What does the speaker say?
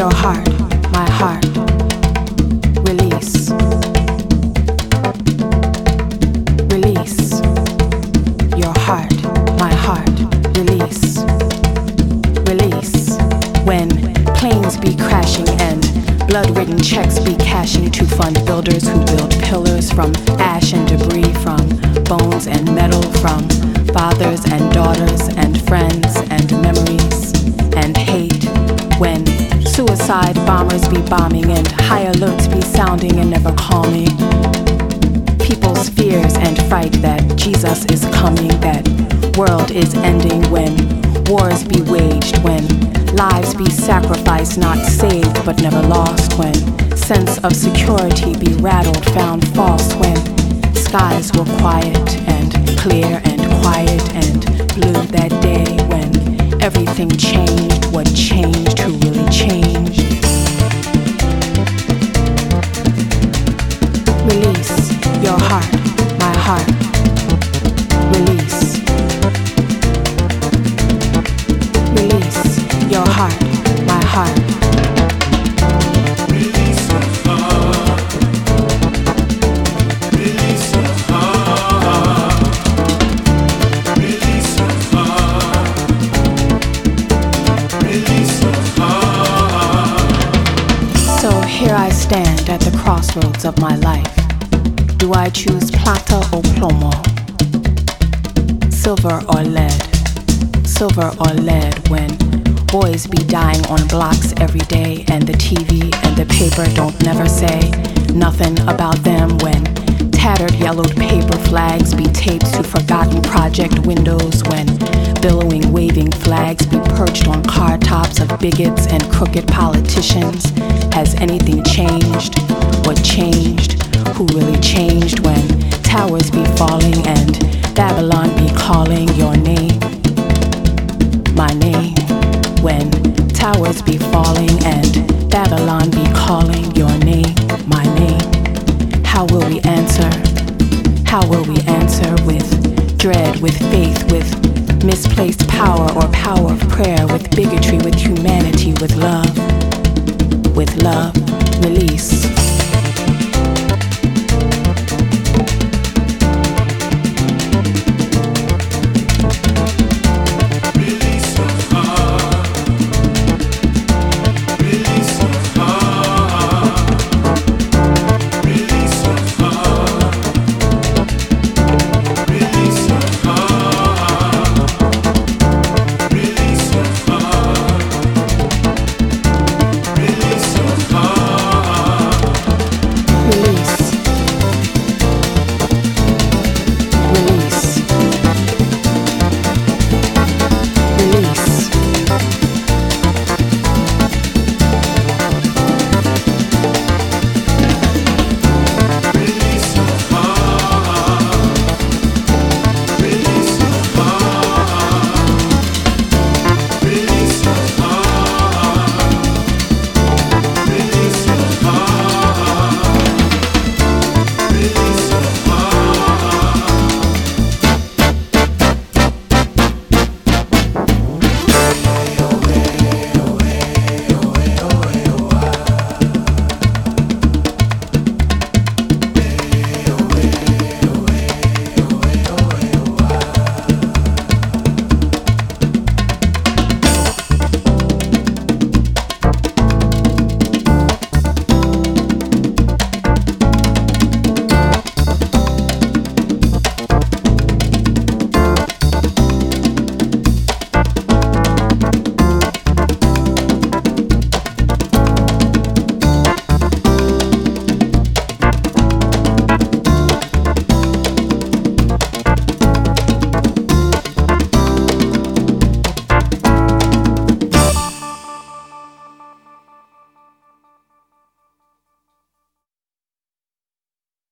your heart, my heart. Release. Release. Your heart, my heart. Release. Release. When planes be crashing and blood-ridden checks be cashing to fund builders who build pillars from ash and debris, from bones and metal, from fathers and daughters and friends and memories and hate. When suicide bombers be bombing and high alerts be sounding and never calming. People's fears and fright that Jesus is coming, that world is ending. When wars be waged, when lives be sacrificed, not saved but never lost. When sense of security be rattled, found false. When skies were quiet and clear and quiet and blue that day. When everything changed, what changed, who really changed. Release your heart, my heart. Release. Release your heart, my heart. Release your heart. Release your heart. Release your heart. Release your heart. So here I stand at the crossroads of my life. Do I choose plata or plomo? Silver or lead? Silver or lead when boys be dying on blocks every day and the TV and the paper don't never say nothing about them. When tattered yellowed paper flags be taped to forgotten project windows. When billowing waving flags be perched on car tops of bigots and crooked politicians. Has anything changed? What changed? Who really changed? When towers be falling and Babylon be calling your name, my name. When towers be falling and Babylon be calling your name, my name. How will we answer? How will we answer? With dread, with faith, with misplaced power or power of prayer, with bigotry, with humanity, with love. With love, release.